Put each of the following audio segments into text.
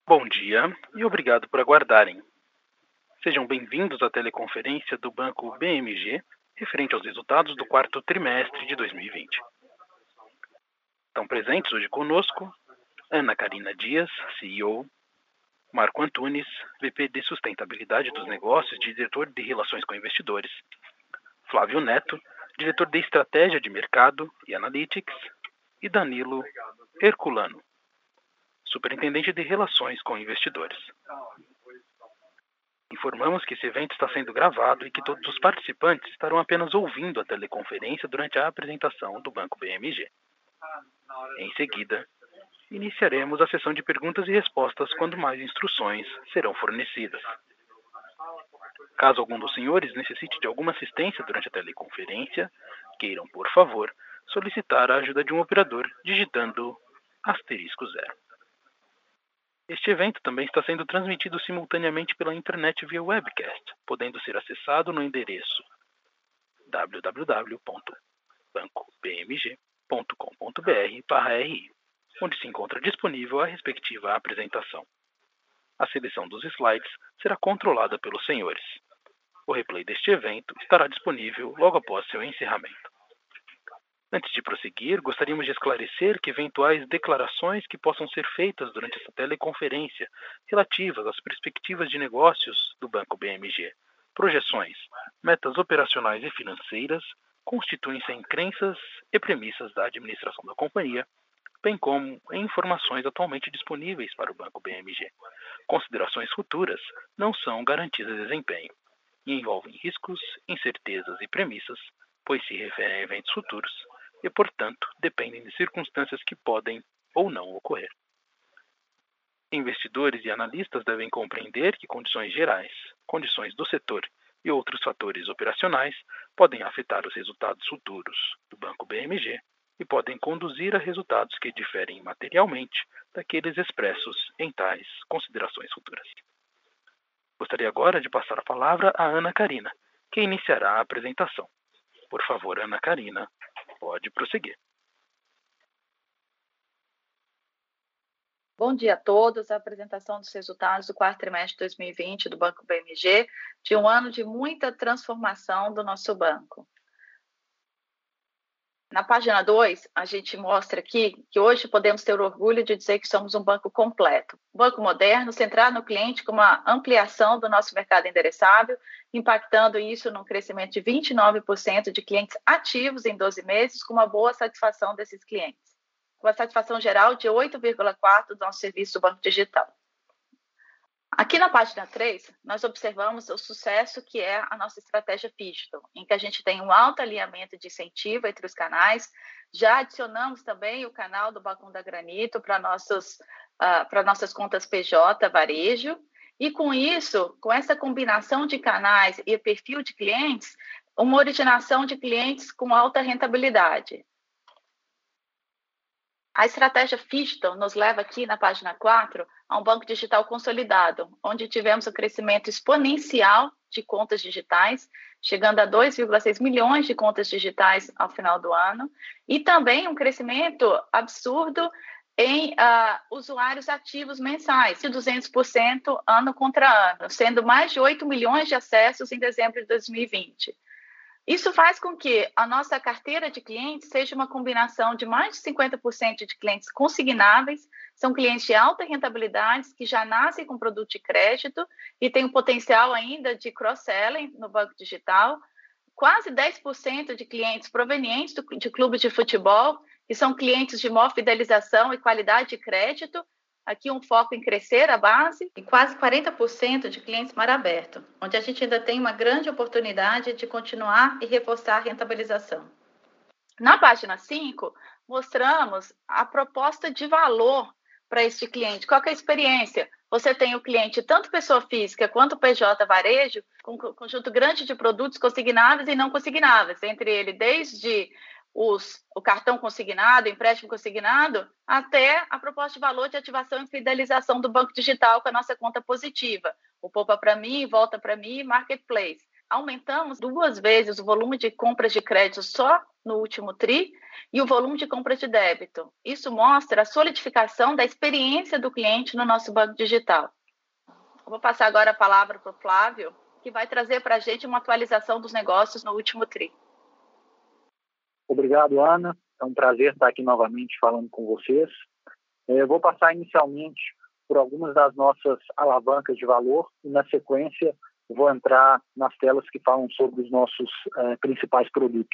Bom dia e obrigado por aguardarem. Sejam bem-vindos à teleconferência do Banco BMG, referente aos resultados do quarto trimestre de 2020. Estão presentes hoje conosco Ana Carina Dias, CEO, Marco Antunes, VP de Sustentabilidade dos Negócios e Diretor de Relações com Investidores, Flávio Neto, Diretor de Estratégia de Mercado e Analytics, e Danilo Herculano, Superintendente de Relações com Investidores. Informamos que esse evento está sendo gravado e que todos os participantes estarão apenas ouvindo a teleconferência durante a apresentação do Banco BMG. Em seguida, iniciaremos a sessão de perguntas e respostas quando mais instruções serão fornecidas. Caso algum dos senhores necessite de alguma assistência durante a teleconferência, queiram, por favor, solicitar a ajuda de um operador digitando *0. Este evento também está sendo transmitido simultaneamente pela internet via webcast, podendo ser acessado no endereço www.bancobmg.com.br/ri, onde se encontra disponível a respectiva apresentação. A seleção dos slides será controlada pelos senhores. O replay deste evento estará disponível logo após seu encerramento. Antes de prosseguir, gostaríamos de esclarecer que eventuais declarações que possam ser feitas durante essa teleconferência relativas às perspectivas de negócios do Banco BMG, projeções, metas operacionais e financeiras, constituem-se em crenças e premissas da administração da companhia, bem como em informações atualmente disponíveis para o Banco BMG. Considerações futuras não são garantias de desempenho e envolvem riscos, incertezas e premissas, pois se referem a eventos futuros e, portanto, dependem de circunstâncias que podem ou não ocorrer. Investidores e analistas devem compreender que condições gerais, condições do setor e outros fatores operacionais podem afetar os resultados futuros do Banco BMG e podem conduzir a resultados que diferem materialmente daqueles expressos em tais considerações futuras. Gostaria agora de passar a palavra a Ana Carina, que iniciará a apresentação. Por favor, Ana Carina, pode prosseguir. Bom dia a todos. A apresentação dos resultados do quarto trimestre de 2020 do Banco BMG, de um ano de muita transformação do nosso banco. Na página 2, a gente mostra aqui que hoje podemos ter orgulho de dizer que somos um banco completo. Um banco moderno, centrado no cliente, com uma ampliação do nosso mercado endereçável, impactando isso num crescimento de 29% de clientes ativos em 12 meses, com uma boa satisfação desses clientes. Com a satisfação geral de 8,4 do nosso serviço do Banco Digital. Aqui na página 3, nós observamos o sucesso que é a nossa estratégia Digital, em que a gente tem um alto alinhamento de incentivo entre os canais. Já adicionamos também o canal do Balcão da Granito para nossas contas PJ, varejo. E com isso, com essa combinação de canais e perfil de clientes, uma originação de clientes com alta rentabilidade. A estratégia Digital nos leva aqui na página 4 a um banco digital consolidado, onde tivemos um crescimento exponencial de contas digitais, chegando a 2,6 milhões de contas digitais ao final do ano, e também um crescimento absurdo em usuários ativos mensais, de 200% ano contra ano, sendo mais de 8 milhões de acessos em dezembro de 2020. Isso faz com que a nossa carteira de clientes seja uma combinação de mais de 50% de clientes consignáveis, são clientes de alta rentabilidade que já nascem com produto de crédito e têm um potencial ainda de cross-selling no banco digital, quase 10% de clientes provenientes de clubes de futebol, que são clientes de maior fidelização e qualidade de crédito. Aqui um foco em crescer a base e quase 40% de clientes mar aberto, onde a gente ainda tem uma grande oportunidade de continuar e reforçar a rentabilização. Na página 5, mostramos a proposta de valor para este cliente. Qual que é a experiência? Você tem o cliente, tanto pessoa física quanto PJ varejo, com um conjunto grande de produtos consignáveis e não consignáveis, entre ele desde o cartão consignado, empréstimo consignado, até a proposta de valor de ativação e fidelização do banco digital com a nossa conta positiva. O Poupa para mim, Volta para mim, Marketplace. Aumentamos 2 vezes o volume de compras de crédito só no último TRI e o volume de compras de débito. Isso mostra a solidificação da experiência do cliente no nosso banco digital. Eu vou passar agora a palavra para o Flávio, que vai trazer para a gente uma atualização dos negócios no último TRI. Obrigado, Ana. É um prazer estar aqui novamente falando com vocês. Eu vou passar inicialmente por algumas das nossas alavancas de valor e, na sequência, vou entrar nas telas que falam sobre os nossos principais produtos.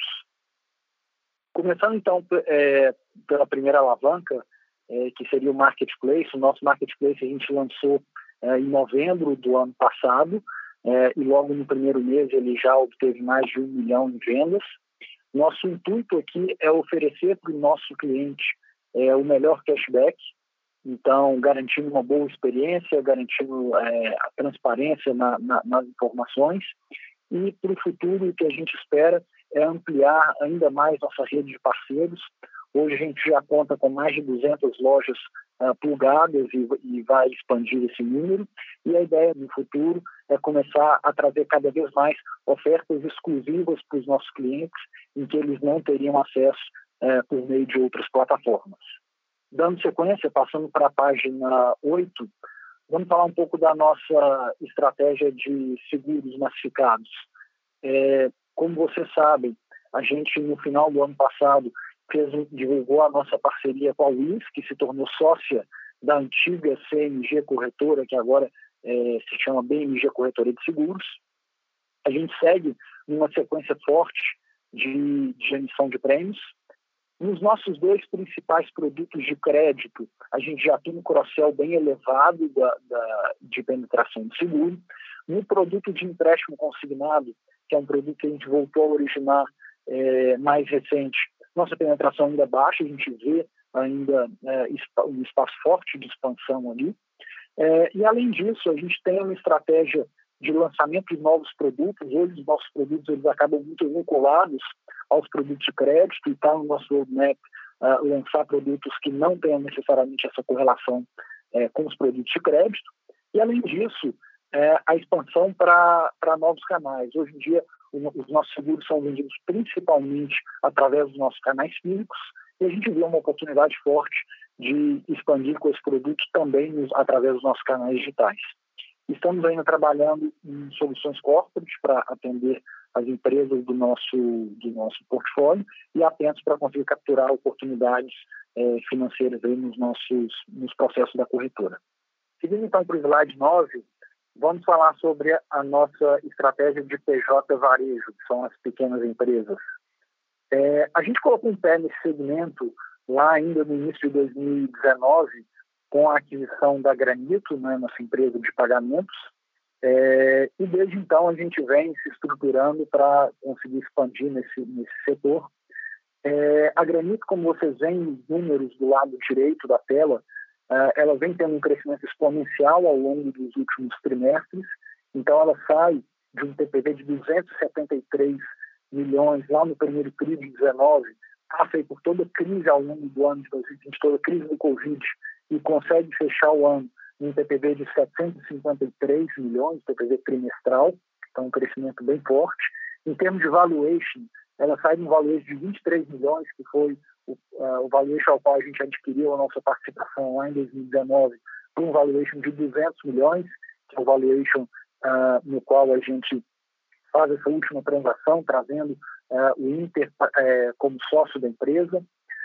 Começando, então, pela primeira alavanca, que seria o Marketplace. O nosso Marketplace a gente lançou em novembro do ano passado e logo no primeiro mês ele já obteve mais de 1 milhão em vendas. Nosso intuito aqui é oferecer para o nosso cliente o melhor cashback, então garantindo uma boa experiência, garantindo a transparência nas informações, e para o futuro o que a gente espera é ampliar ainda mais nossa rede de parceiros. Hoje a gente já conta com mais de 200 lojas plugadas e vai expandir esse número, e a ideia no futuro é começar a trazer cada vez mais ofertas exclusivas para os nossos clientes, em que eles não teriam acesso por meio de outras plataformas. Dando sequência, passando para a página 8, vamos falar um pouco da nossa estratégia de seguros massificados. Como vocês sabem, a gente, no final do ano passado, divulgou a nossa parceria com a WIS, que se tornou sócia da antiga CMG Corretora, que agora se chama BMG Corretora de Seguros. A gente segue numa sequência forte de emissão de prêmios. Nos nossos 2 principais produtos de crédito, a gente já tem um cross-sell bem elevado de penetração de seguro. No produto de empréstimo consignado, que é um produto que a gente voltou a originar mais recente, nossa penetração ainda é baixa, a gente vê ainda um espaço forte de expansão ali. E, além disso, a gente tem uma estratégia de lançamento de novos produtos. Hoje, os nossos produtos eles acabam muito vinculados aos produtos de crédito, e está no nosso roadmap lançar produtos que não tenham necessariamente essa correlação com os produtos de crédito. E, além disso, a expansão para novos canais. Hoje em dia, os nossos seguros são vendidos principalmente através dos nossos canais físicos, e a gente vê uma oportunidade forte de expandir com esse produto também através dos nossos canais digitais. Estamos ainda trabalhando em soluções corporate para atender as empresas do nosso portfólio e atentos para conseguir capturar oportunidades financeiras aí nos processos da corretora. Seguindo então para o slide 9, vamos falar sobre a nossa estratégia de PJ varejo, que são as pequenas empresas. A gente colocou um pé nesse segmento lá ainda no início de 2019, com a aquisição da Granito, nossa empresa de pagamentos, e desde então a gente vem se estruturando para conseguir expandir nesse setor. A Granito, como vocês veem nos números do lado direito da tela, ela vem tendo um crescimento exponencial ao longo dos últimos trimestres. Então ela sai de um TPV de 273 milhões lá no primeiro TRI de 19, passa aí por toda a crise ao longo do ano de 2020, toda a crise do Covid, e consegue fechar o ano em um TPV de 753 milhões, TPV trimestral, então um crescimento bem forte. Em termos de valuation, ela sai de um valuation de 23 milhões, que foi o valuation ao qual a gente adquiriu a nossa participação lá em 2019, para um valuation de 200 milhões, que é o valuation no qual a gente faz essa última transação, trazendo o Inter como sócio da empresa.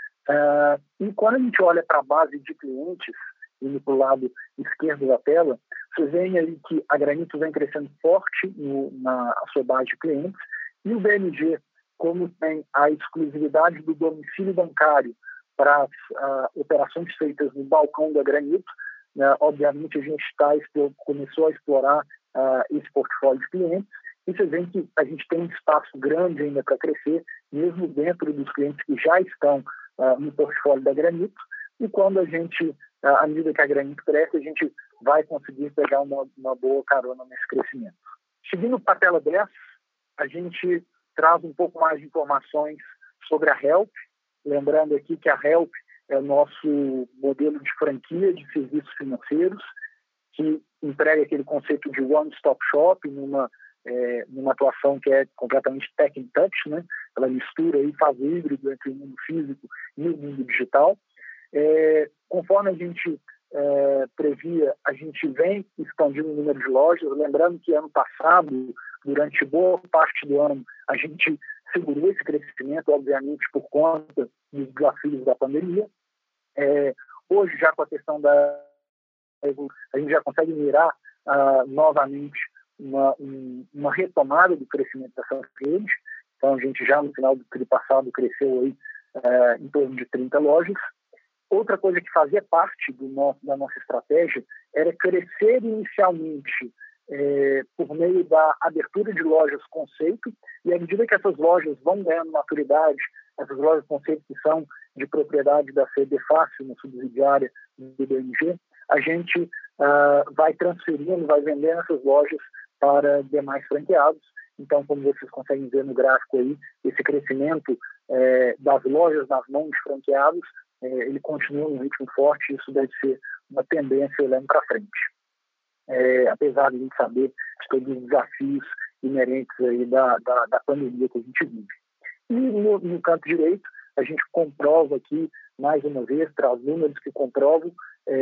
E quando a gente olha para a base de clientes, indo para o lado esquerdo da tela, vocês veem aí que a Granito vem crescendo forte na sua base de clientes, e o BMG, como tem a exclusividade do domicílio bancário para as operações feitas no balcão da Granito, obviamente a gente começou a explorar esse portfólio de clientes, e vocês veem que a gente tem um espaço grande ainda para crescer, mesmo dentro dos clientes que já estão no portfólio da Granito, e quando à medida que a Granito cresce, a gente vai conseguir pegar uma boa carona nesse crescimento. Seguindo para a tela 10, a gente traz um pouco mais de informações sobre a Help, lembrando aqui que a Help é o nosso modelo de franquia de serviços financeiros, que emprega aquele conceito de one-stop shop numa numa atuação que é completamente tech in touch, né? Ela mistura e faz híbrido entre o mundo físico e o mundo digital. Conforme a gente previa, a gente vem expandindo o número de lojas, lembrando que ano passado, durante boa parte do ano, a gente segurou esse crescimento, obviamente, por conta dos desafios da pandemia. Hoje, já com a questão a gente já consegue mirar novamente uma retomada do crescimento dessas redes. Então, a gente já no final do tri passado cresceu aí, em torno de 30 lojas. Outra coisa que fazia parte da nossa estratégia era crescer inicialmente por meio da abertura de lojas conceito, e à medida que essas lojas vão ganhando maturidade, essas lojas conceito que são de propriedade da CD Fácil, uma subsidiária do BMG, a gente vai transferindo, vai vendendo essas lojas para demais franqueados. Então, como vocês conseguem ver no gráfico aí, esse crescimento das lojas nas mãos de franqueados, ele continua num ritmo forte, isso deve ser uma tendência olhando para frente. Apesar de a gente saber de todos os desafios inerentes aí da pandemia que a gente vive. E no canto direito, a gente comprova aqui, mais uma vez, traz números que comprovam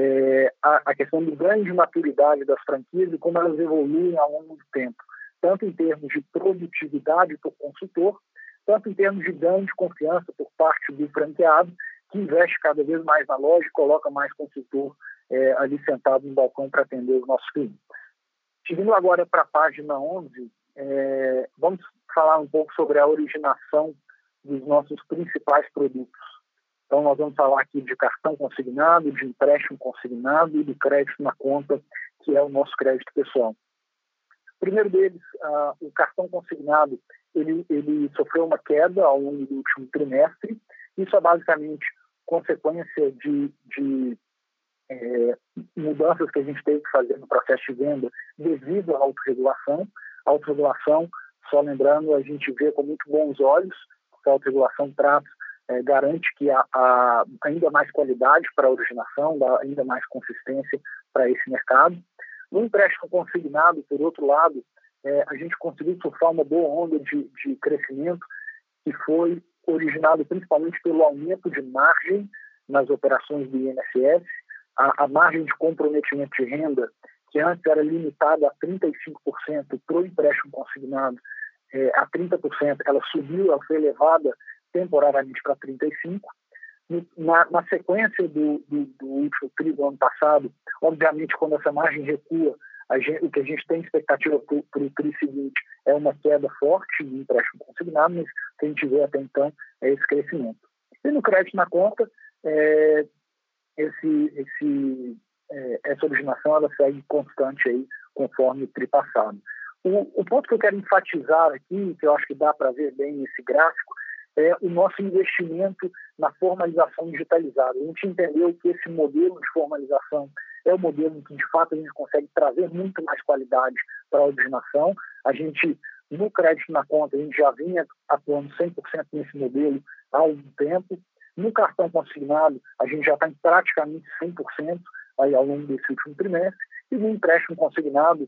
a questão do ganho de maturidade das franquias e como elas evoluem ao longo do tempo, tanto em termos de produtividade por consultor, tanto em termos de ganho de confiança por parte do franqueado, que investe cada vez mais na loja e coloca mais consultor ali sentado no balcão para atender os nossos clientes. Seguindo agora para a página 11, vamos falar um pouco sobre a originação dos nossos principais produtos. Então, nós vamos falar aqui de cartão consignado, de empréstimo consignado e do crédito na conta, que é o nosso crédito pessoal. O primeiro deles, o cartão consignado, ele sofreu uma queda ao longo do último trimestre. Isso é basicamente consequência de mudanças que a gente teve que fazer no processo de venda devido à autorregulação. A autorregulação, só lembrando, a gente vê com muito bons olhos, porque a autorregulação garante que há ainda mais qualidade para a originação, dá ainda mais consistência para esse mercado. No empréstimo consignado, por outro lado, a gente conseguiu surfar uma boa onda de crescimento que foi originado principalmente pelo aumento de margem nas operações do INSS. A margem de comprometimento de renda, que antes era limitada a 35% para o empréstimo consignado, a 30%, ela subiu, ela foi elevada temporariamente para 35%. Na sequência do último tri do ano passado, obviamente, quando essa margem recua, o que a gente tem expectativa para o tri seguinte é uma queda forte no empréstimo consignado, mas o que a gente vê até então é esse crescimento. E no crédito na conta, essa originação ela segue constante aí, conforme o tri passado. O ponto que eu quero enfatizar aqui, que eu acho que dá para ver bem nesse gráfico, é o nosso investimento na formalização digitalizada. A gente entendeu que esse modelo de formalização é o modelo em que, de fato, a gente consegue trazer muito mais qualidade para a originação. A gente, no crédito na conta, a gente já vinha atuando 100% nesse modelo há algum tempo. No cartão consignado, a gente já está em praticamente 100% aí ao longo desse último trimestre. E no empréstimo consignado,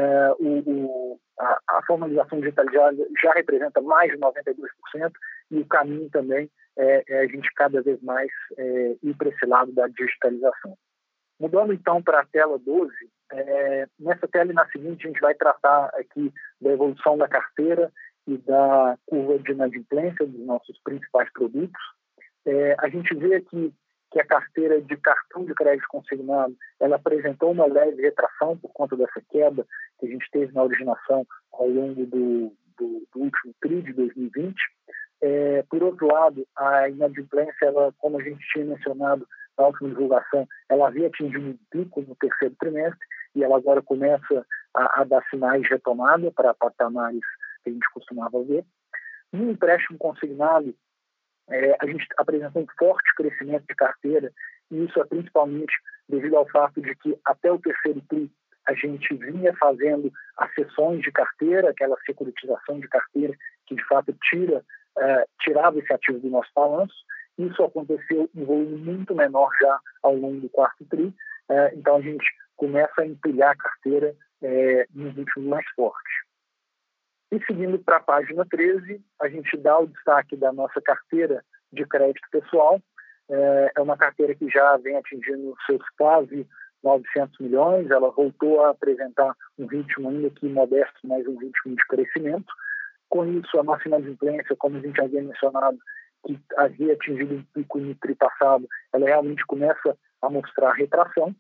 a formalização digitalizada já representa mais de 92%, e o caminho também é a gente cada vez mais ir para esse lado da digitalização. Mudando então para a tela 12, nessa tela e na seguinte a gente vai tratar aqui da evolução da carteira e da curva de inadimplência dos nossos principais produtos. A gente vê aqui que a carteira de cartão de crédito consignado ela apresentou uma leve retração por conta dessa queda que a gente teve na originação ao longo do último tri de 2020. Por outro lado, a inadimplência, ela, como a gente tinha mencionado na última divulgação, ela havia atingido um pico no terceiro trimestre e ela agora começa a dar sinais de retomada para patamares que a gente costumava ver. No empréstimo consignado, a gente apresentou um forte crescimento de carteira, e isso é principalmente devido ao fato de que até o terceiro tri a gente vinha fazendo as cessões de carteira, aquela securitização de carteira que de fato tirava esse ativo do nosso balanço. Isso aconteceu em volume muito menor já ao longo do quarto tri, então a gente começa a empilhar a carteira nos ritmos mais fortes. E seguindo para a página 13, a gente dá o destaque da nossa carteira de crédito pessoal. É uma carteira que já vem atingindo seus quase 900 milhões. Ela voltou a apresentar um ritmo ainda que modesto, mas um ritmo de crescimento. Com isso, a nossa inadimplência, como a gente havia mencionado, que havia atingido um pico no tri passado, ela realmente começa a mostrar retração.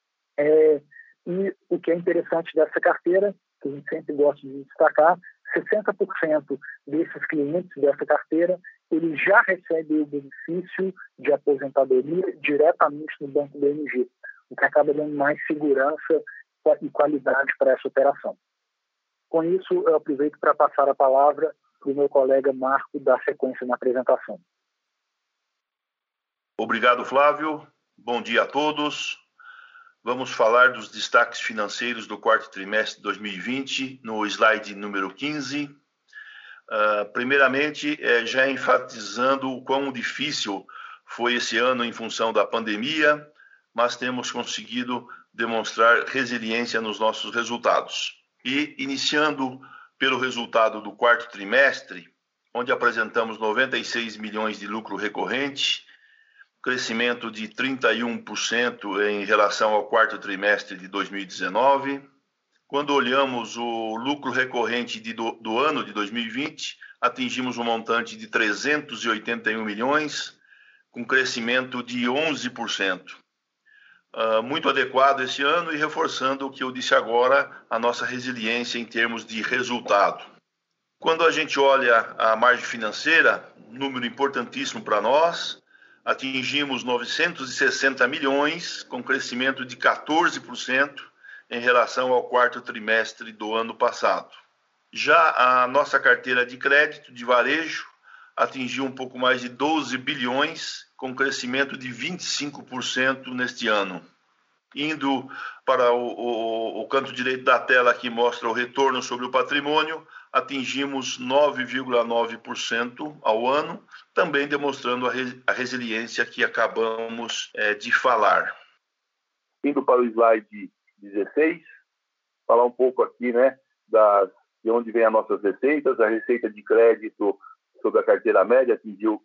E o que é interessante dessa carteira, que a gente sempre gosta de destacar, 60% desses clientes dessa carteira, ele já recebe o benefício de aposentadoria diretamente no Banco BMG, o que acaba dando mais segurança e qualidade para essa operação. Com isso, eu aproveito para passar a palavra para o meu colega Marco dar sequência na apresentação. Obrigado, Flávio. Bom dia a todos. Vamos falar dos destaques financeiros do quarto trimestre de 2020, no slide número 15. Primeiramente, já enfatizando o quão difícil foi esse ano em função da pandemia, mas temos conseguido demonstrar resiliência nos nossos resultados. E, iniciando pelo resultado do quarto trimestre, onde apresentamos 96 milhões de lucro recorrente, crescimento de 31% em relação ao quarto trimestre de 2019. Quando olhamos o lucro recorrente do ano de 2020, atingimos um montante de 381 milhões, com crescimento de 11%. Muito adequado esse ano e reforçando o que eu disse agora, a nossa resiliência em termos de resultado. Quando a gente olha a margem financeira, número importantíssimo para nós, atingimos 960 milhões, com crescimento de 14% em relação ao quarto trimestre do ano passado. Já a nossa carteira de crédito de varejo atingiu um pouco mais de 12 bilhões, com crescimento de 25% neste ano. Indo para o canto direito da tela, que mostra o retorno sobre o patrimônio, atingimos 9,9% ao ano, também demonstrando a resiliência que acabamos de falar. Indo para o slide 16, falar um pouco aqui, né, de onde vem as nossas receitas. A receita de crédito sobre a carteira média atingiu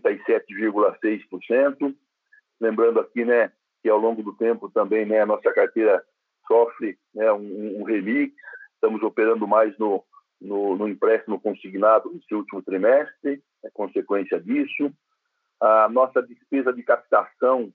37,6%. Lembrando aqui, né, que ao longo do tempo também, né, a nossa carteira sofre, né, um remix. Estamos operando mais no empréstimo consignado nesse último trimestre, é consequência disso. A nossa despesa de captação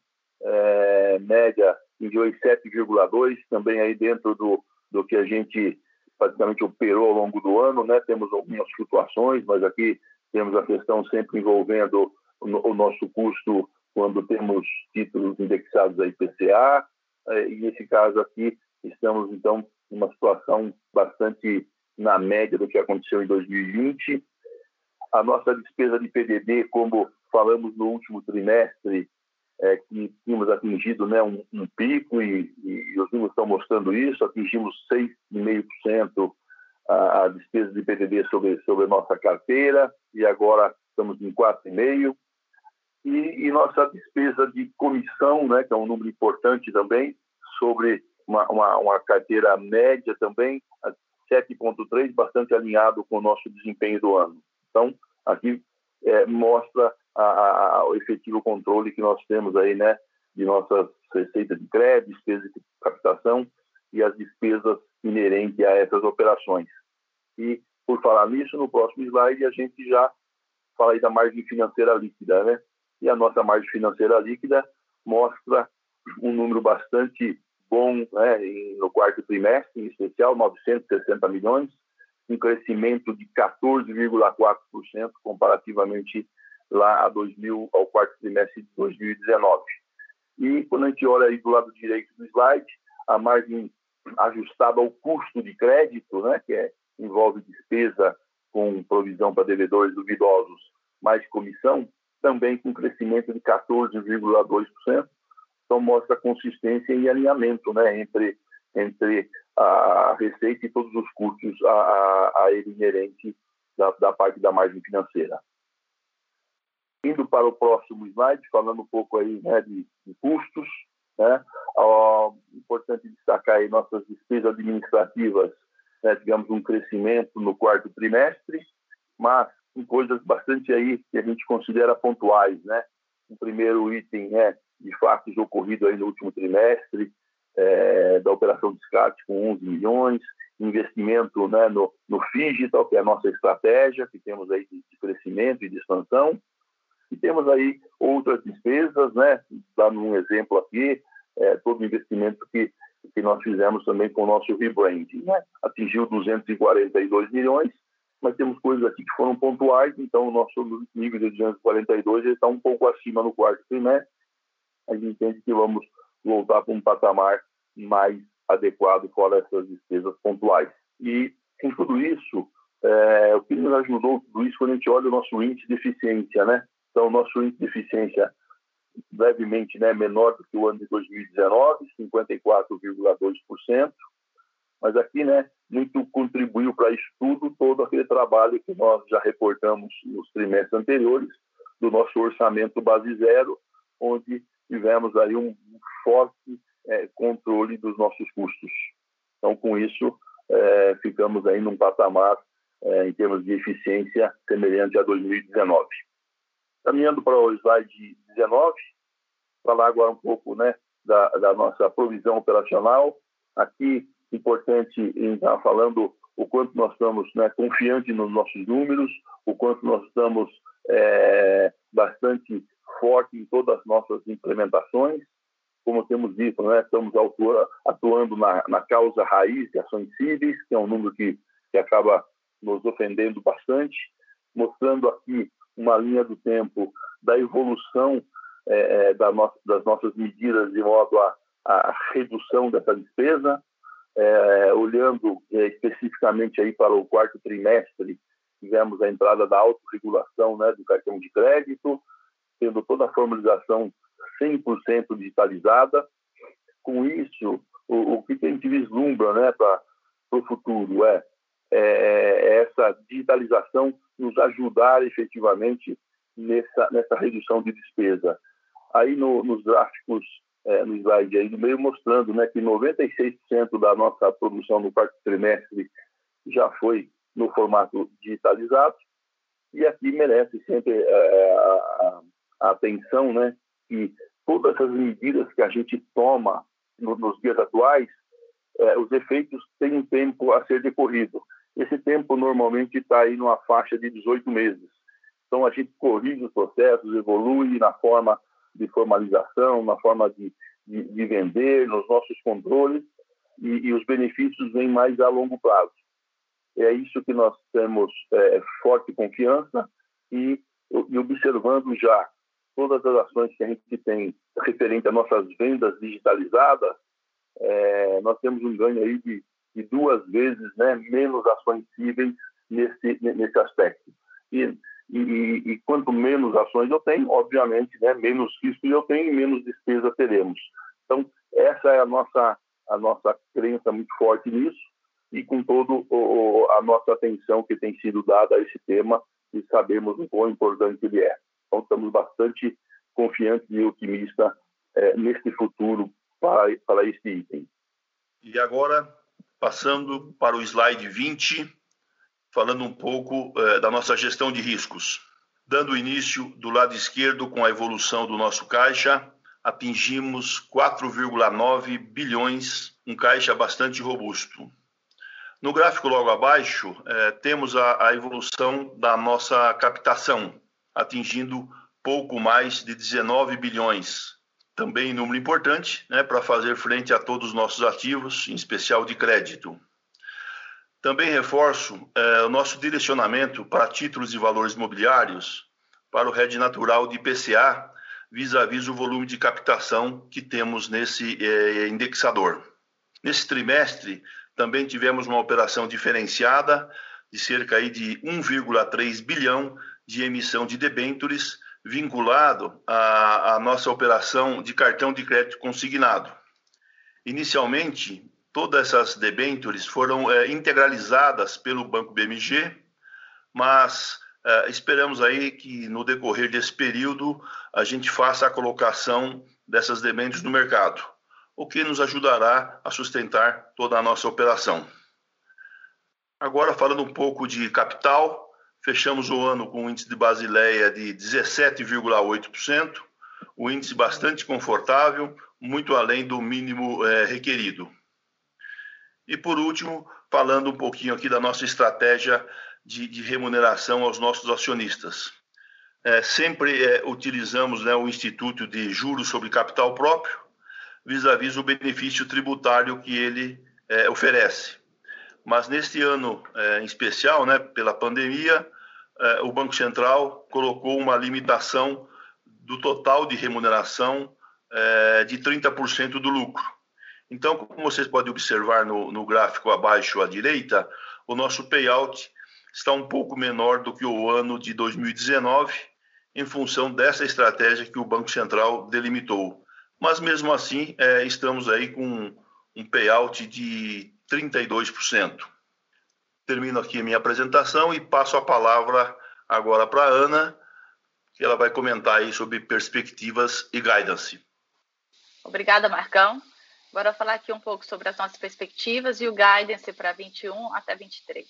média atingiu 7,2%, também aí dentro do que a gente praticamente operou ao longo do ano, né? Temos algumas flutuações, mas aqui temos a questão sempre envolvendo o nosso custo quando temos títulos indexados a IPCA, e nesse caso aqui estamos, então, numa situação bastante na média do que aconteceu em 2020. A nossa despesa de PDD, como falamos no último trimestre, que tínhamos atingido, né, um pico, e os números estão mostrando isso, atingimos 6,5% a despesa de PDD sobre a nossa carteira, e agora estamos em 4,5%. E nossa despesa de comissão, né, que é um número importante também, sobre uma carteira média também, 7,3%, bastante alinhado com o nosso desempenho do ano. Então, aqui mostra o efetivo controle que nós temos aí, né, de nossas receitas de crédito, despesas de captação e as despesas inerentes a essas operações. E, por falar nisso, no próximo slide a gente já fala aí da margem financeira líquida, né? E a nossa margem financeira líquida mostra um número bastante bom, né, no quarto trimestre, em especial, 960 milhões, um crescimento de 14,4% comparativamente lá ao quarto trimestre de 2019. E quando a gente olha aí do lado direito do slide, a margem ajustada ao custo de crédito, né, que envolve despesa com provisão para devedores duvidosos, mais comissão, também com crescimento de 14,2%. Então, mostra consistência e alinhamento, né, entre a receita e todos os custos a ele inerente da parte da margem financeira. Indo para o próximo slide, falando um pouco aí, né, de custos, né, importante destacar aí nossas despesas administrativas né, tivemos um crescimento no quarto trimestre, mas com coisas bastante aí que a gente considera pontuais, né? O primeiro item é de fatos ocorrido aí no último trimestre, da operação de descarte com 11 milhões, investimento, né, no Phygital, que é a nossa estratégia, que temos aí de crescimento e de expansão, e temos aí outras despesas, né? Dando um exemplo aqui, todo o investimento que nós fizemos também com o nosso rebranding, né? Atingiu 242 milhões, mas temos coisas aqui que foram pontuais, então o nosso nível de 242 está um pouco acima no quarto trimestre. A gente entende que vamos voltar para um patamar mais adequado fora essas despesas pontuais. E com tudo isso, o que nos ajudou tudo isso quando a gente olha o nosso índice de eficiência, né? Então, o nosso índice de eficiência levemente, né, menor do que o ano de 2019, 54,2%, mas aqui, né, muito contribuiu para isso tudo, todo aquele trabalho que nós já reportamos nos trimestres anteriores, do nosso orçamento base zero, onde tivemos aí um forte controle dos nossos custos. Então, com isso, ficamos aí num patamar, em termos de eficiência, semelhante a 2019. Caminhando para o slide 19, falar agora um pouco, né, da nossa provisão operacional. Aqui, importante em estar falando o quanto nós estamos, né, confiantes nos nossos números, o quanto nós estamos bastante forte em todas as nossas implementações. Como temos dito, né, estamos atuando na causa raiz de ações cíveis, que é um número que acaba nos ofendendo bastante, mostrando aqui uma linha do tempo da evolução das nossas medidas de modo a redução dessa despesa, olhando especificamente aí para o quarto trimestre, tivemos a entrada da autorregulação, né, do cartão de crédito, tendo toda a formalização 100% digitalizada. Com isso, o que a gente vislumbra, né, para o futuro é essa digitalização nos ajudar efetivamente nessa redução de despesa. Aí nos gráficos, no slide aí do meio, mostrando, né, que 96% da nossa produção no quarto trimestre já foi no formato digitalizado, e aqui merece sempre a atenção, né, que todas essas medidas que a gente toma nos dias atuais, os efeitos têm um tempo a ser decorrido. Esse tempo normalmente está aí numa faixa de 18 meses. Então, a gente corrige os processos, evolui na forma de formalização, na forma de vender, nos nossos controles, e os benefícios vêm mais a longo prazo. É isso que nós temos forte confiança, e observando já todas as ações que a gente tem referente a nossas vendas digitalizadas, nós temos um ganho aí de 2 vezes, né, menos ações cíveis nesse aspecto. E quanto menos ações eu tenho, obviamente, né, menos riscos eu tenho e menos despesa teremos. Então, essa é a nossa crença muito forte nisso, e com toda a nossa atenção que tem sido dada a esse tema, e sabemos o quão importante ele é. Então, estamos bastante confiantes e otimistas neste futuro para este item. E agora, passando para o slide 20, falando um pouco da nossa gestão de riscos. Dando início do lado esquerdo com a evolução do nosso caixa, atingimos 4,9 bilhões, um caixa bastante robusto. No gráfico logo abaixo, temos a evolução da nossa captação, atingindo pouco mais de 19 bilhões. Também número importante, né, para fazer frente a todos os nossos ativos, em especial de crédito. Também reforço o nosso direcionamento para títulos e valores imobiliários, para o hedge natural de IPCA, vis-à-vis o volume de captação que temos nesse indexador. Nesse trimestre, também tivemos uma operação diferenciada de cerca aí de 1,3 bilhão de emissão de debêntures, vinculado à nossa operação de cartão de crédito consignado. Inicialmente, todas essas debêntures foram integralizadas pelo Banco BMG, mas esperamos aí que no decorrer desse período a gente faça a colocação dessas debêntures no mercado, o que nos ajudará a sustentar toda a nossa operação. Agora, falando um pouco de capital, fechamos o ano com um índice de Basileia de 17,8%, um índice bastante confortável, muito além do mínimo requerido. E, por último, falando um pouquinho aqui da nossa estratégia de remuneração aos nossos acionistas. Sempre utilizamos o Instituto de Juros sobre Capital Próprio, vis-à-vis o benefício tributário que ele oferece. Mas neste ano em especial, pela pandemia, o Banco Central colocou uma limitação do total de remuneração de 30% do lucro. Então, como vocês podem observar no gráfico abaixo à direita, o nosso payout está um pouco menor do que o ano de 2019, em função dessa estratégia que o Banco Central delimitou. Mas, mesmo assim, estamos aí com um payout de 32%. Termino aqui a minha apresentação e passo a palavra agora para a Ana, que ela vai comentar aí sobre perspectivas e guidance. Obrigada, Marcão. Agora eu vou falar aqui um pouco sobre as nossas perspectivas e o guidance para 21 até 23.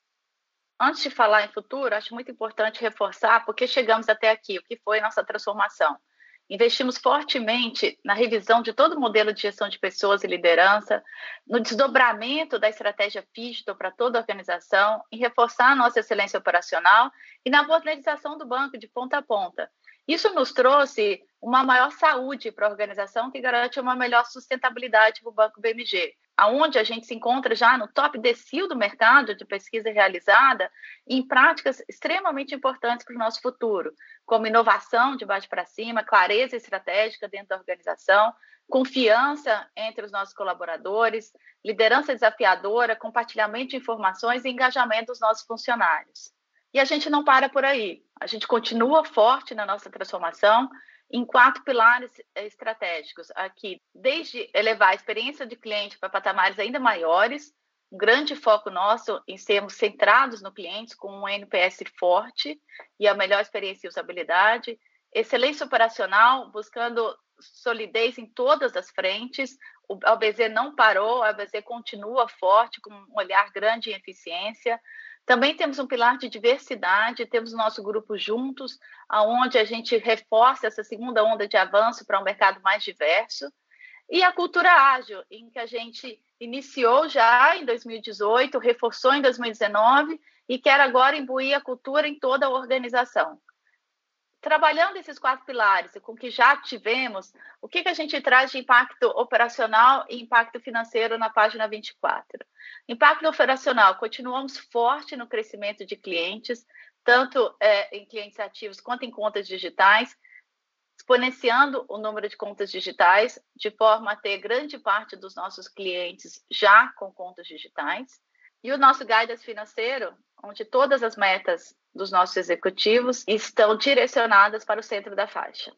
Antes de falar em futuro, acho muito importante reforçar por que chegamos até aqui, o que foi nossa transformação. Investimos fortemente na revisão de todo o modelo de gestão de pessoas e liderança, no desdobramento da estratégia digital para toda a organização, em reforçar a nossa excelência operacional e na modernização do banco de ponta a ponta. Isso nos trouxe uma maior saúde para a organização que garante uma melhor sustentabilidade para o Banco BMG, aonde a gente se encontra já no top decil do mercado de pesquisa realizada em práticas extremamente importantes para o nosso futuro, como inovação de baixo para cima, clareza estratégica dentro da organização, confiança entre os nossos colaboradores, liderança desafiadora, compartilhamento de informações e engajamento dos nossos funcionários. E a gente não para por aí. A gente continua forte na nossa transformação em 4 pilares estratégicos. Aqui, desde elevar a experiência de cliente para patamares ainda maiores, um grande foco nosso em sermos centrados no cliente, com um NPS forte e a melhor experiência e usabilidade. Excelência operacional, buscando solidez em todas as frentes. O ABZ não parou, o ABZ continua forte, com um olhar grande em eficiência. Também temos um pilar de diversidade, temos o nosso grupo Juntos, onde a gente reforça essa segunda onda de avanço para um mercado mais diverso. E a cultura ágil, em que a gente iniciou já em 2018, reforçou em 2019 e quer agora imbuir a cultura em toda a organização. Trabalhando esses 4 pilares e com o que já tivemos, o que a gente traz de impacto operacional e impacto financeiro na página 24? Impacto operacional, continuamos forte no crescimento de clientes, tanto em clientes ativos quanto em contas digitais, exponenciando o número de contas digitais, de forma a ter grande parte dos nossos clientes já com contas digitais. E o nosso guidance financeiro, onde todas as metas dos nossos executivos estão direcionadas para o centro da faixa.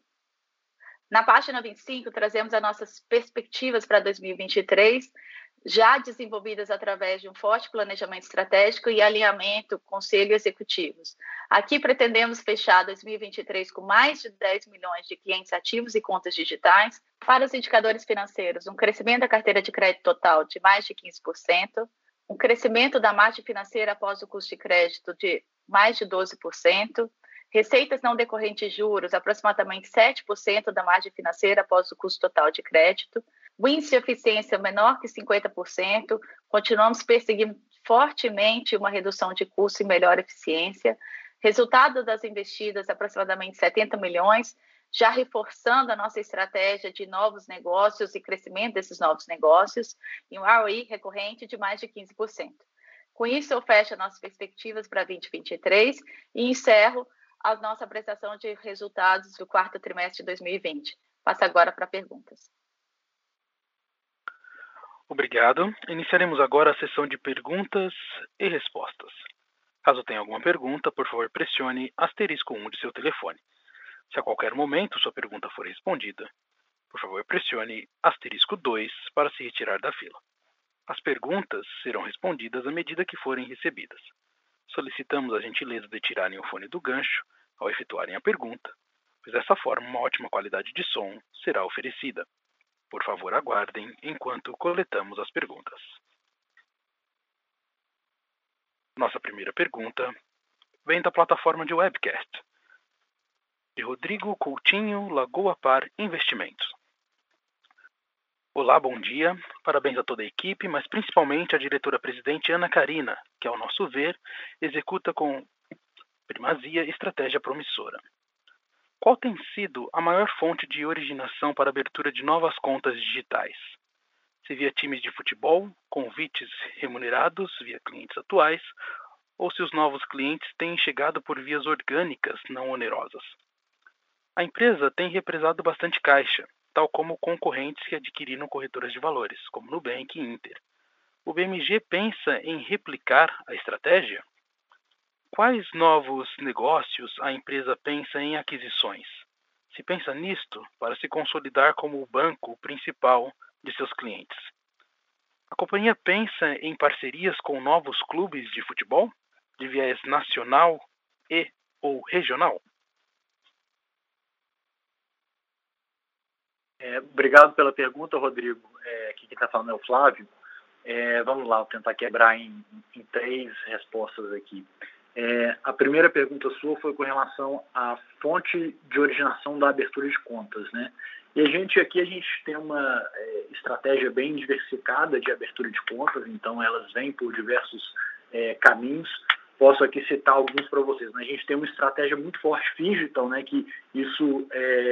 Na página 25, trazemos as nossas perspectivas para 2023, já desenvolvidas através de um forte planejamento estratégico e alinhamento conselho executivos. Aqui pretendemos fechar 2023 com mais de 10 milhões de clientes ativos e contas digitais. Para os indicadores financeiros, um crescimento da carteira de crédito total de mais de 15%, um crescimento da margem financeira após o custo de crédito de mais de 12%, receitas não decorrentes de juros, aproximadamente 7% da margem financeira após o custo total de crédito, o índice de eficiência menor que 50%, continuamos perseguindo fortemente uma redução de custo e melhor eficiência, resultado das investidas, aproximadamente 70 milhões, já reforçando a nossa estratégia de novos negócios e crescimento desses novos negócios, e um ROI recorrente de mais de 15%. Com isso, eu fecho as nossas perspectivas para 2023 e encerro a nossa apresentação de resultados do 4º trimestre de 2020. Passo agora para perguntas. Obrigado. Iniciaremos agora a sessão de perguntas e respostas. Caso tenha alguma pergunta, por favor, pressione *1 de seu telefone. Se a qualquer momento sua pergunta for respondida, por favor, pressione *2 para se retirar da fila. As perguntas serão respondidas à medida que forem recebidas. Solicitamos a gentileza de tirarem o fone do gancho ao efetuarem a pergunta, pois dessa forma uma ótima qualidade de som será oferecida. Por favor, aguardem enquanto coletamos as perguntas. Nossa primeira pergunta vem da plataforma de webcast, de Rodrigo Coutinho, Lagoa Par Investimentos. Olá, bom dia. Parabéns a toda a equipe, mas principalmente à diretora-presidente Ana Karina, que, ao nosso ver, executa com primazia estratégia promissora. Qual tem sido a maior fonte de originação para a abertura de novas contas digitais? Se via times de futebol, convites remunerados via clientes atuais, ou se os novos clientes têm chegado por vias orgânicas não onerosas? A empresa tem represado bastante caixa, tal como concorrentes que adquiriram corretoras de valores, como Nubank e Inter. O BMG pensa em replicar a estratégia? Quais novos negócios a empresa pensa em aquisições? Se pensa nisto para se consolidar como o banco principal de seus clientes. A companhia pensa em parcerias com novos clubes de futebol, de viés nacional e ou regional? Obrigado pela pergunta, Rodrigo. Aqui quem está falando é o Flávio. Vamos lá, vou tentar quebrar em 3 respostas aqui. A primeira pergunta sua foi com relação à fonte de originação da abertura de contas, né? E a gente tem uma estratégia bem diversificada de abertura de contas, então elas vêm por diversos caminhos. Posso aqui citar alguns para vocês, né? A gente tem uma estratégia muito forte digital, né? Que isso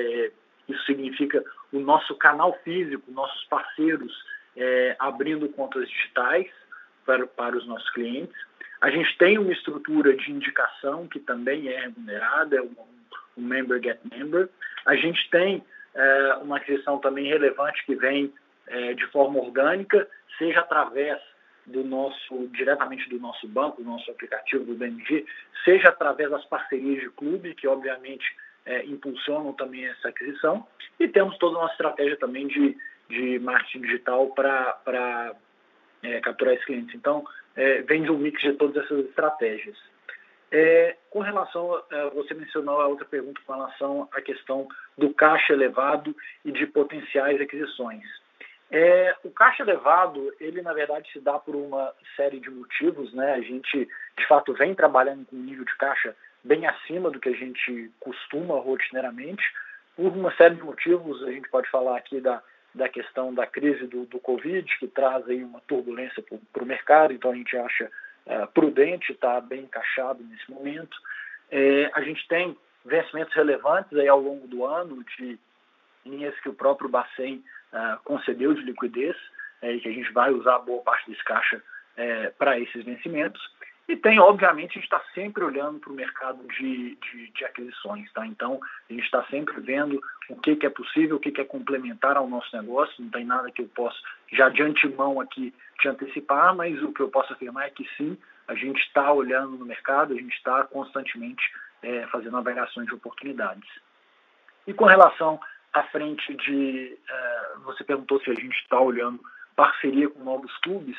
significa o nosso canal físico, nossos parceiros abrindo contas digitais para os nossos clientes. A gente tem uma estrutura de indicação que também é remunerada, é um Member Get Member. A gente tem uma aquisição também relevante que vem de forma orgânica, seja através diretamente do nosso banco, do nosso aplicativo do BMG, seja através das parcerias de clube, que obviamente impulsionam também essa aquisição, e temos toda uma estratégia também de marketing digital para capturar esses clientes. Então, vem de um mix de todas essas estratégias. Com relação, você mencionou a outra pergunta com relação à questão do caixa elevado e de potenciais aquisições. O caixa elevado, ele na verdade se dá por uma série de motivos, né? A gente, de fato, vem trabalhando com um nível de caixa bem acima do que a gente costuma rotineiramente, por uma série de motivos. A gente pode falar aqui da questão da crise do Covid, que traz aí uma turbulência para o mercado, então a gente acha prudente estar bem encaixado nesse momento. A gente tem vencimentos relevantes aí ao longo do ano de linhas que o próprio Bacen concedeu de liquidez, e que a gente vai usar boa parte desse caixa para esses vencimentos. E tem, obviamente, a gente está sempre olhando para o mercado de aquisições, tá? Então, a gente está sempre vendo o que é possível, o que é complementar ao nosso negócio. Não tem nada que eu possa, já de antemão aqui, te antecipar, mas o que eu posso afirmar é que sim, a gente está olhando no mercado, a gente está constantemente fazendo avaliações de oportunidades. E com relação à frente você perguntou se a gente está olhando parceria com novos clubes.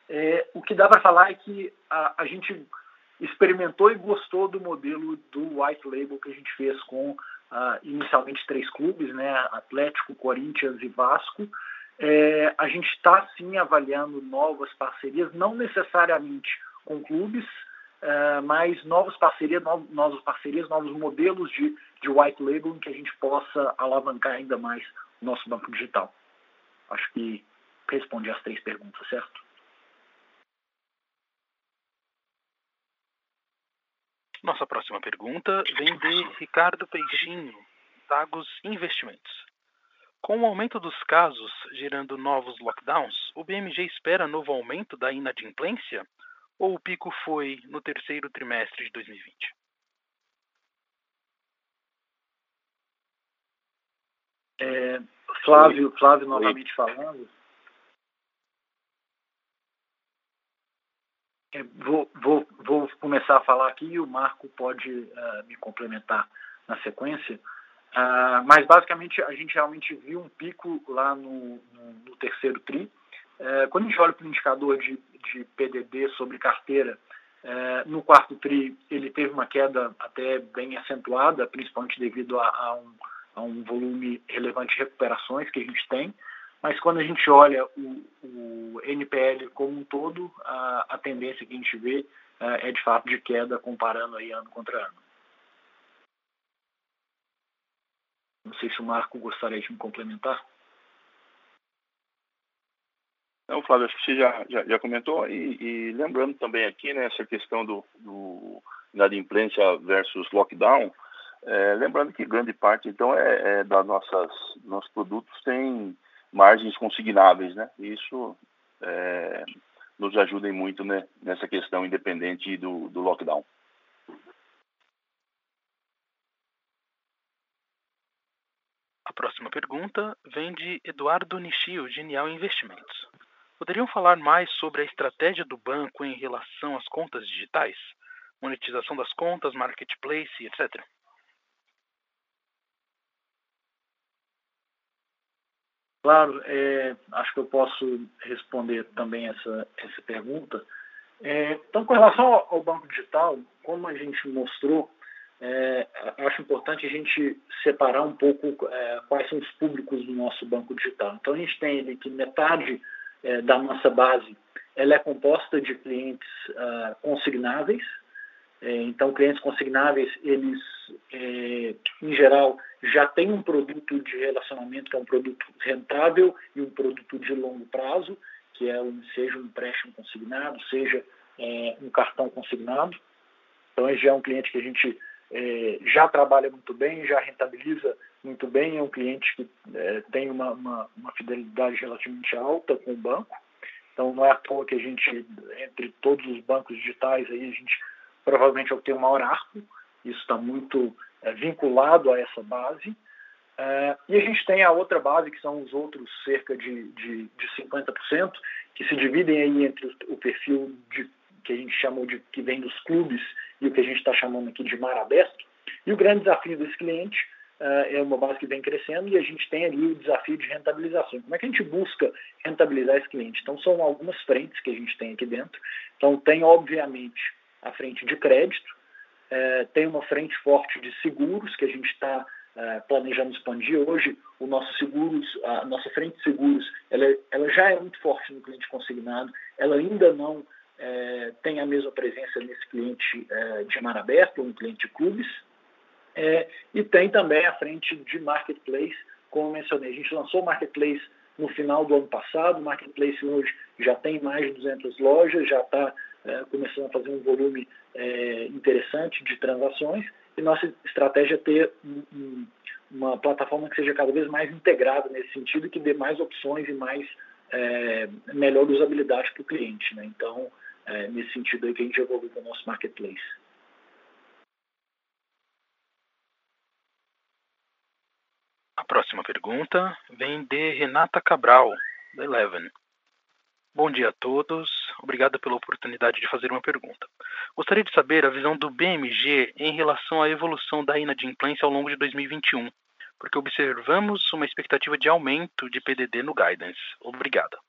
O que dá para falar é que a gente experimentou e gostou do modelo do White Label que a gente fez com inicialmente 3 clubes, né? Atlético, Corinthians e Vasco. A gente está sim avaliando novas parcerias, não necessariamente com clubes, mas novas parcerias, novos modelos de White Label em que a gente possa alavancar ainda mais o nosso banco digital. Acho que respondi as 3 perguntas, certo? Nossa próxima pergunta vem de Ricardo Peixinho, Tagus Investimentos. Com o aumento dos casos gerando novos lockdowns, o BMG espera novo aumento da inadimplência ou o pico foi no terceiro trimestre de 2020? Flávio novamente falando. Vou começar a falar aqui e o Marco pode me complementar na sequência. Mas basicamente a gente realmente viu um pico lá no terceiro TRI. Quando a gente olha para o indicador de PDD sobre carteira, no quarto TRI ele teve uma queda até bem acentuada, principalmente devido a um volume relevante de recuperações que a gente tem. mas quando a gente olha o NPL como um todo, a tendência que a gente vê é de fato de queda comparando aí ano contra ano. Não sei se o Marco gostaria de me complementar. Não, Flávio, acho que você já comentou, e lembrando também aqui, né, essa questão do inadimplência versus lockdown, lembrando que grande parte, então, nossos produtos tem margens consignáveis, né, e isso nos ajuda muito, né, nessa questão independente do lockdown. A próxima pergunta vem de Eduardo Nishio, Genial Investimentos. Poderiam falar mais sobre a estratégia do banco em relação às contas digitais? Monetização das contas, marketplace, etc. Claro, acho que eu posso responder também essa pergunta. Então, com relação ao banco digital, como a gente mostrou, acho importante a gente separar um pouco quais são os públicos do nosso banco digital. Então, a gente tem ali que metade da nossa base ela é composta de clientes consignáveis. Então, clientes consignáveis, eles, em geral, já têm um produto de relacionamento que é um produto rentável e um produto de longo prazo, que seja um empréstimo consignado, seja um cartão consignado. Então, esse já é um cliente que a gente já trabalha muito bem, já rentabiliza muito bem, é um cliente que tem uma fidelidade relativamente alta com o banco. Então, não é à toa que a gente, entre todos os bancos digitais, aí, a gente provavelmente obter o maior ARPU. Isso está muito vinculado a essa base. E a gente tem a outra base, que são os outros cerca de 50%, que se dividem aí entre o perfil que a gente chamou de que vem dos clubes e o que a gente está chamando aqui de mar aberto. E o grande desafio desse cliente é uma base que vem crescendo, e a gente tem ali o desafio de rentabilização. Como é que a gente busca rentabilizar esse cliente? Então, são algumas frentes que a gente tem aqui dentro. Então, tem, obviamente, a frente de crédito, tem uma frente forte de seguros, que a gente está planejando expandir. Hoje, a nossa frente de seguros, ela já é muito forte no cliente consignado, ela ainda não tem a mesma presença nesse cliente de mar aberto, ou no cliente de clubes. E tem também a frente de marketplace, como eu mencionei. A gente lançou o marketplace no final do ano passado. O marketplace hoje já tem mais de 200 lojas, já está começando a fazer um volume interessante de transações. E nossa estratégia é ter uma plataforma que seja cada vez mais integrada nesse sentido e que dê mais opções e mais melhor usabilidade para o cliente, né? Então, nesse sentido aí que a gente evolui com o nosso marketplace. A próxima pergunta vem de Renata Cabral, da Eleven. Bom dia a todos. Obrigado pela oportunidade de fazer uma pergunta. Gostaria de saber a visão do BMG em relação à evolução da inadimplência ao longo de 2021, porque observamos uma expectativa de aumento de PDD no guidance. Obrigado.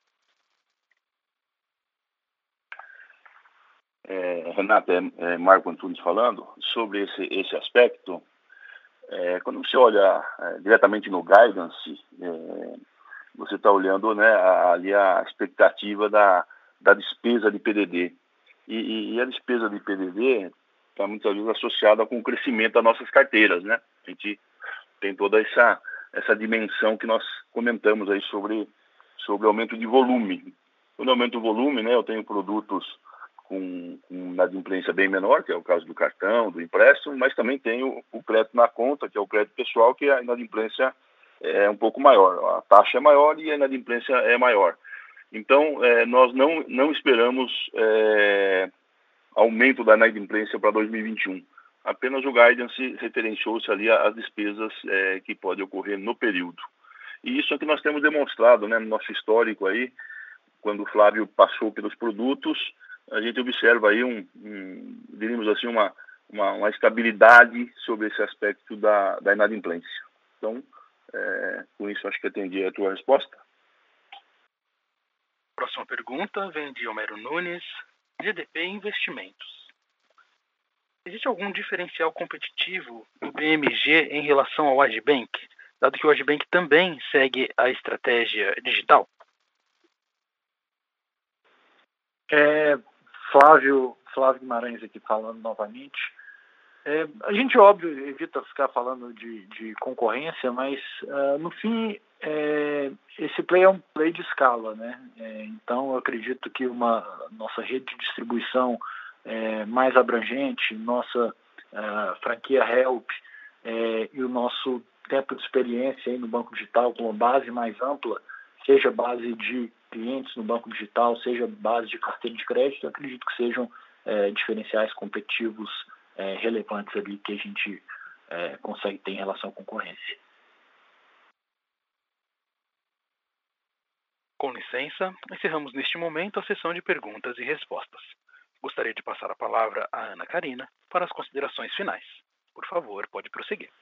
Renata, Marco Antunes falando sobre esse aspecto. Quando você olha diretamente no guidance, você está olhando, né, ali a expectativa da despesa de PDD. E a despesa de PDD está muitas vezes associada com o crescimento das nossas carteiras, né? A gente tem toda essa dimensão que nós comentamos aí sobre aumento de volume. Quando aumenta o volume, né, eu tenho produtos com inadimplência bem menor, que é o caso do cartão, do empréstimo, mas também tenho o crédito na conta, que é o crédito pessoal, que a inadimplência é um pouco maior. A taxa é maior e a inadimplência é maior. Então, nós não esperamos aumento da inadimplência para 2021. Apenas o guidance referenciou-se ali às despesas que podem ocorrer no período. E isso é que nós temos demonstrado, né, no nosso histórico aí, quando o Flávio passou pelos produtos, a gente observa aí diríamos assim, uma estabilidade sobre esse aspecto da inadimplência. Então, com isso, acho que atendi a tua resposta. Próxima pergunta vem de Homero Nunes, GDP Investimentos. Existe algum diferencial competitivo do BMG em relação ao Agibank, dado que o Agibank também segue a estratégia digital? Flávio Guimarães aqui falando novamente. A gente, óbvio, evita ficar falando de concorrência, mas, no fim, esse play é um play de escala, né? Então, eu acredito que nossa rede de distribuição mais abrangente, nossa franquia Help e o nosso tempo de experiência aí no banco digital com uma base mais ampla, seja base de clientes no banco digital, seja base de carteira de crédito, eu acredito que sejam diferenciais competitivos relevantes ali que a gente consegue ter em relação à concorrência. Com licença, encerramos neste momento a sessão de perguntas e respostas. Gostaria de passar a palavra à Ana Karina para as considerações finais. Por favor, pode prosseguir.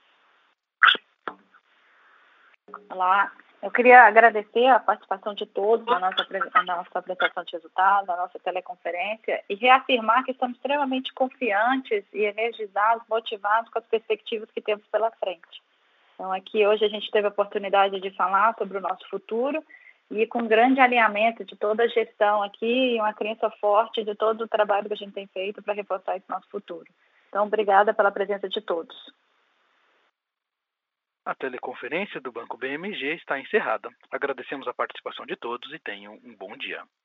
Olá, eu queria agradecer a participação de todos na nossa apresentação de resultados, na nossa teleconferência, e reafirmar que estamos extremamente confiantes e energizados, motivados com as perspectivas que temos pela frente. Então, aqui hoje a gente teve a oportunidade de falar sobre o nosso futuro e com grande alinhamento de toda a gestão aqui e uma crença forte de todo o trabalho que a gente tem feito para reforçar esse nosso futuro. Então, obrigada pela presença de todos. A teleconferência do Banco BMG está encerrada. Agradecemos a participação de todos e tenham um bom dia.